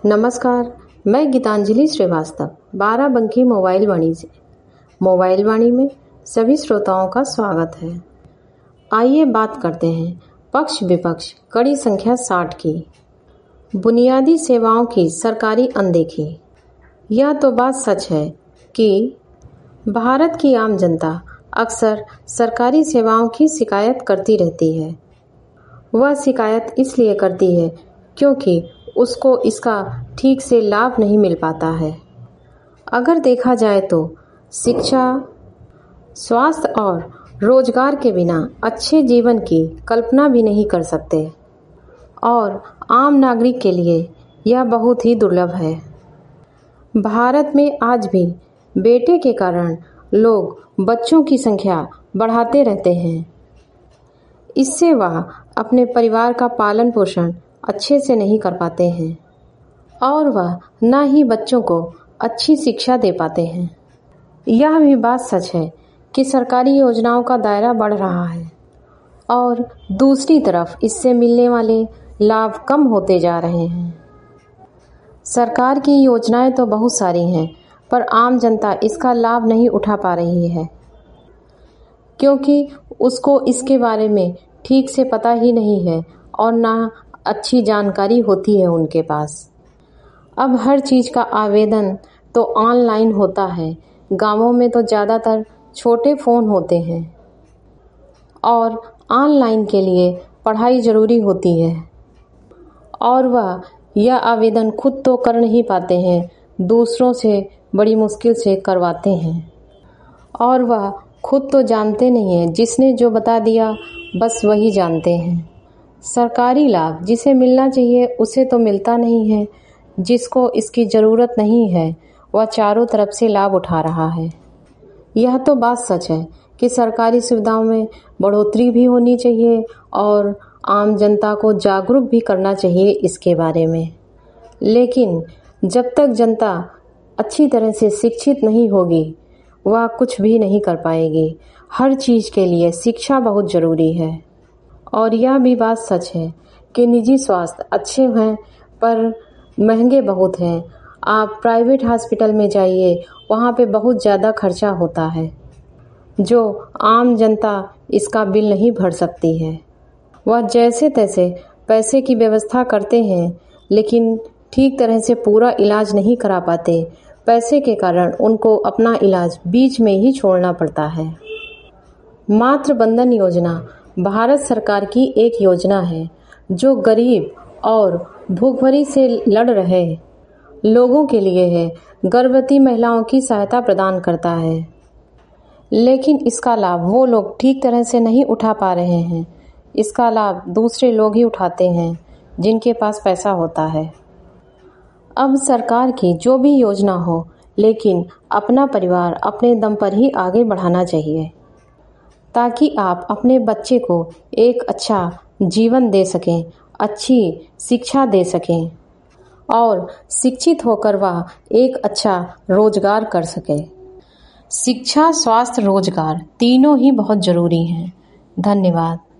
नमस्कार, मैं गीतांजलि श्रीवास्तव, बाराबंकी मोबाइल वाणी से। मोबाइल वाणी में सभी श्रोताओं का स्वागत है। आइए बात करते हैं पक्ष विपक्ष कड़ी संख्या 60 की। बुनियादी सेवाओं की सरकारी अनदेखी। यह तो बात सच है कि भारत की आम जनता अक्सर सरकारी सेवाओं की शिकायत करती रहती है। वह शिकायत इसलिए करती है क्योंकि उसको इसका ठीक से लाभ नहीं मिल पाता है। अगर देखा जाए तो शिक्षा, स्वास्थ्य और रोजगार के बिना अच्छे जीवन की कल्पना भी नहीं कर सकते और आम नागरिक के लिए यह बहुत ही दुर्लभ है। भारत में आज भी बेटे के कारण लोग बच्चों की संख्या बढ़ाते रहते हैं। इससे वह अपने परिवार का पालन पोषण अच्छे से नहीं कर पाते हैं और वह न ही बच्चों को अच्छी शिक्षा दे पाते हैं। यह भी बात सच है कि सरकारी योजनाओं का दायरा बढ़ रहा है और दूसरी तरफ इससे मिलने वाले लाभ कम होते जा रहे हैं। सरकार की योजनाएं तो बहुत सारी हैं, पर आम जनता इसका लाभ नहीं उठा पा रही है क्योंकि उसको इसके बारे में ठीक से पता ही नहीं है और ना अच्छी जानकारी होती है उनके पास। अब हर चीज़ का आवेदन तो ऑनलाइन होता है। गांवों में तो ज़्यादातर छोटे फ़ोन होते हैं और ऑनलाइन के लिए पढ़ाई ज़रूरी होती है और वह यह आवेदन खुद तो कर नहीं पाते हैं, दूसरों से बड़ी मुश्किल से करवाते हैं और वह खुद तो जानते नहीं हैं। जिसने जो बता दिया बस वही जानते हैं। सरकारी लाभ जिसे मिलना चाहिए उसे तो मिलता नहीं है। जिसको इसकी ज़रूरत नहीं है वह चारों तरफ से लाभ उठा रहा है। यह तो बात सच है कि सरकारी सुविधाओं में बढ़ोतरी भी होनी चाहिए और आम जनता को जागरूक भी करना चाहिए इसके बारे में। लेकिन जब तक जनता अच्छी तरह से शिक्षित नहीं होगी वह कुछ भी नहीं कर पाएगी। हर चीज़ के लिए शिक्षा बहुत ज़रूरी है और यह भी बात सच है कि निजी स्वास्थ्य अच्छे हैं पर महंगे बहुत हैं। आप प्राइवेट हॉस्पिटल में जाइए, वहाँ पे बहुत ज़्यादा खर्चा होता है जो आम जनता इसका बिल नहीं भर सकती है। वह जैसे तैसे पैसे की व्यवस्था करते हैं लेकिन ठीक तरह से पूरा इलाज नहीं करा पाते। पैसे के कारण उनको अपना इलाज बीच में ही छोड़ना पड़ता है। मातृ बंधन योजना भारत सरकार की एक योजना है जो गरीब और भूखमरी से लड़ रहे लोगों के लिए है। गर्भवती महिलाओं की सहायता प्रदान करता है लेकिन इसका लाभ वो लोग ठीक तरह से नहीं उठा पा रहे हैं। इसका लाभ दूसरे लोग ही उठाते हैं जिनके पास पैसा होता है। अब सरकार की जो भी योजना हो लेकिन अपना परिवार अपने दम पर ही आगे बढ़ाना चाहिए ताकि आप अपने बच्चे को एक अच्छा जीवन दे सकें, अच्छी शिक्षा दे सकें और शिक्षित होकर वह एक अच्छा रोजगार कर सके। शिक्षा, स्वास्थ्य, रोजगार तीनों ही बहुत ज़रूरी हैं। धन्यवाद।